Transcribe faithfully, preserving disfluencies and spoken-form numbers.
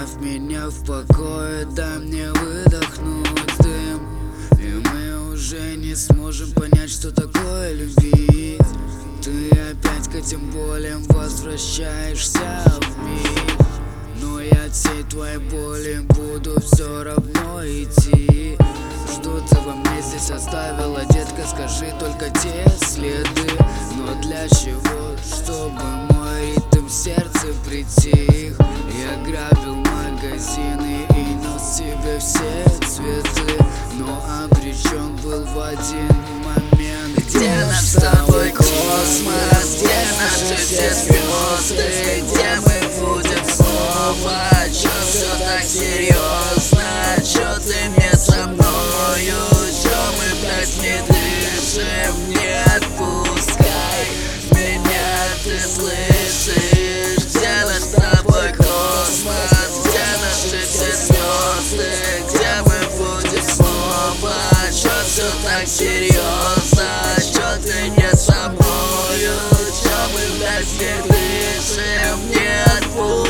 Оставь меня в покое, дай мне выдохнуть дым, и мы уже не сможем понять, что такое любить. Ты опять к этим болям возвращаешься в миг, но я от всей твоей боли буду все равно идти. Что ты во мне здесь оставила, детка, скажи только те следы. Но для чего? Чтобы мой ритм в сердце притих. Я грабил магазины и нес себе все цветы, но обречен был в один момент. Где наш с тобой космос, где наши все звезды, где мы будем снова? Чё все так серьезно? Чё ты мне со мною? Чё мы, блядь, не дышим? Не отпускай меня, ты слышишь? Где наш с тобой космос? Где наши все звезды? Где мы будем снова? Чё все так серьезно? Чё ты не со мною? Чё мы, блядь, не дышим? Не отпускай.